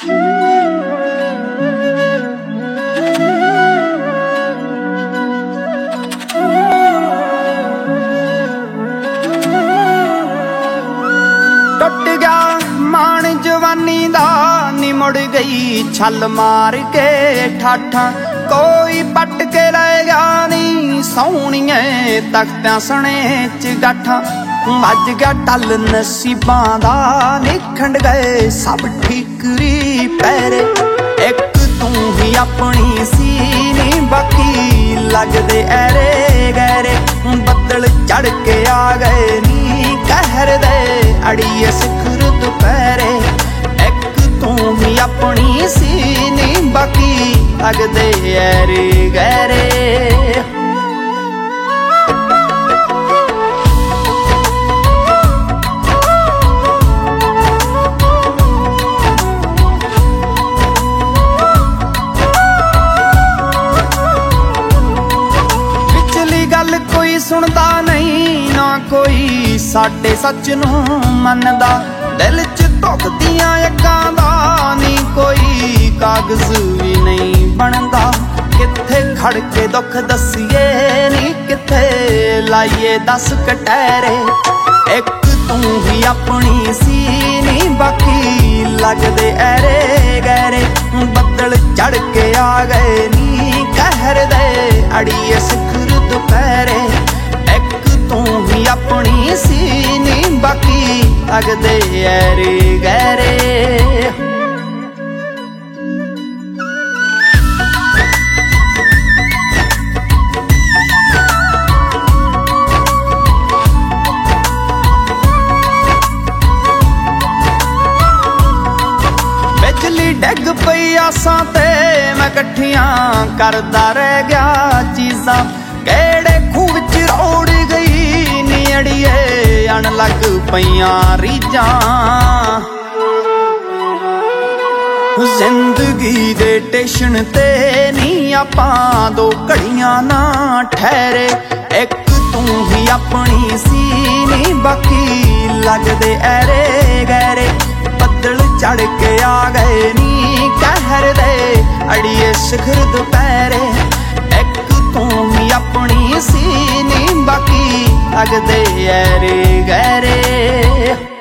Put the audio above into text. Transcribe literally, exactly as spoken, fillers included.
टुट गया मान जवानी दा नी मुड़ गई छल मार के ठाठा कोई पट के रह गया नी सोहणिए तख्तियां सने च गाठा मज गया टल नसीबां दा निखंड गए सब ठीकरी पैरे एक तू ही अपनी सी नी बाकी लगदे ऐरे गैरे बदल चढ़ के आ गए नी कहर दे अड़िए सिखर दुपहरे एक तू ही अपनी सी नी बाकी लगदे ऐरे गैरे कोई सुनता नहीं ना कोई साडे सच नूं मनदा दिल च धुखदियां अग्गां दा नी कोई कागज भी नहीं बनदा किथे खड़ के दुख दसीए नी किथे लाइए दस कटहरे एक तू ही अपनी सी नी बाकी लगदे ऐरे गैरे बदल चढ़ के आ गए नी कहर दे अड़िए सिखर दुपहरे एक तू ही अपनी सी नी बाकी लगदे ऐरे गैरे डिग पई आसां ते मैं कट्ठियां करदा रह गया चीज़ां केड़े खूह विच रोड़ गई नी अड़िए अण लग पईयां रीजां जिंदगी दे स्टेशन ते नी आपां दो घड़ियां ना ठहरे एक तू ही अपनी सी नी बाकी लगदे ऐरे गैरे बदल चढ़ के आ गए नी कहर दे अड़िए शिखर दुपहरे एक तू ही अपनी सी नी बाकी लगदे ऐरे गैरे।